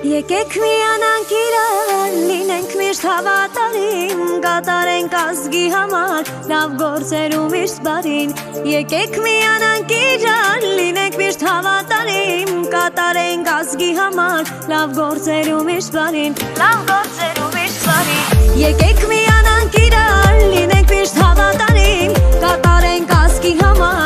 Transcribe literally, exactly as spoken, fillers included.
Եկեք միանանք իրար, լինենք միշտ հավատարիմ, կատարենք ազգի համար լավ գործեր ու միշտ բարին։ Եկեք միանանք իրար, լինենք միշտ հավատարիմ, կատարենք ազգի համար լավ գործեր ու միշտ բարին, լավ գործեր ու միշտ բարին։ Եկեք միանանք իրար, լինենք միշտ հավատարիմ, կատարենք ազգի համար